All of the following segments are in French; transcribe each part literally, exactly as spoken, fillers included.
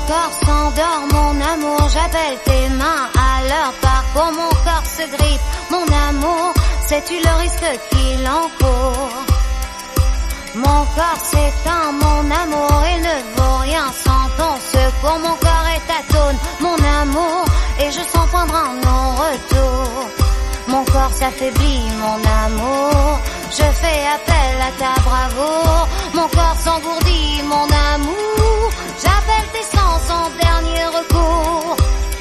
corps s'endort, mon amour, j'appelle tes mains à leur parcours. Mon corps se grippe, mon amour, sais-tu le risque qu'il encourt? Mon corps s'éteint, mon amour, il ne vaut rien sans ton secours. Mon corps est atone, mon amour, et je sens prendre un non-retour. Mon corps s'affaiblit, mon amour, je fais appel à ta bravoure. Mon corps s'engourdit, mon amour, j'appelle tes sens en dernier recours.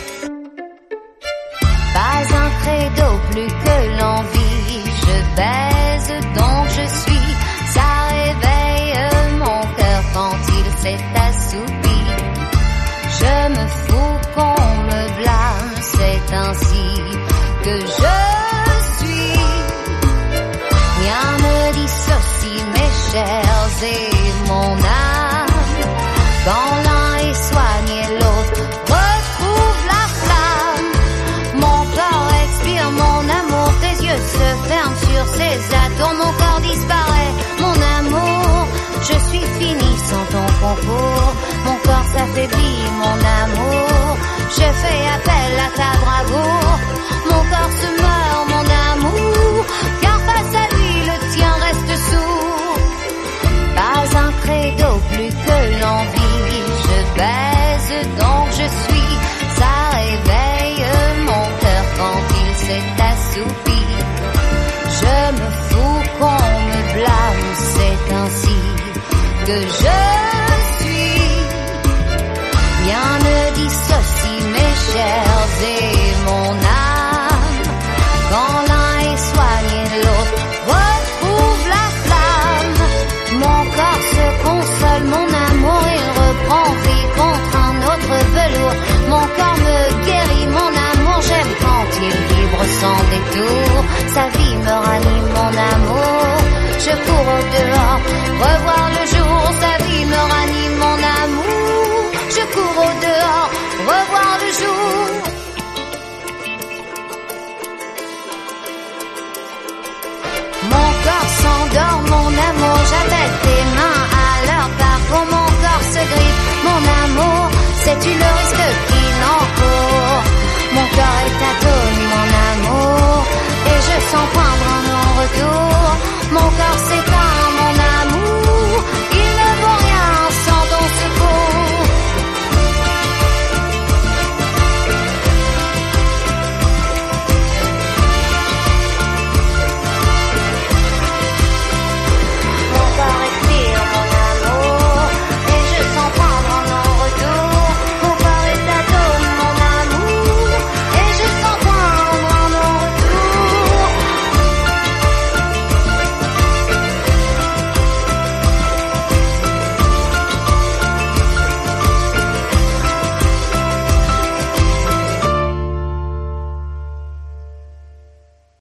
Pas un credo plus que l'envie, je baise donc je suis. Ça réveille mon cœur quand il s'est assoupi. Je me fous qu'on me blâme, c'est ainsi que je suis. Rien ne dissocie mes chairs et mon âme. Quand l'un est soigné, l'autre retrouve la flamme. Mon corps expire, mon amour, tes yeux se ferment sur ses atomes. Mon corps disparaît, mon amour, je suis fini sans ton concours. Mon corps s'affaiblit, mon amour, je fais appel à ta bravoure. Mon corps se meurt, mon amour, car face à lui le tien reste sourd. Pas un credo plus que l'envie, je baise donc je suis. Ça réveille mon cœur quand il s'est assoupi. Je me fous qu'on me blâme, c'est ainsi que je suis. Rien ne dissocie mes chairs et mon âme. Quand l'un est soigné, l'autre retrouve la flamme. Mon corps se console, mon amour, il reprend vie contre un autre velours. Mon corps me guérit, mon amour, j'aime quand il vibre sans détour. Sa vie me ranime, mon amour, je cours au dehors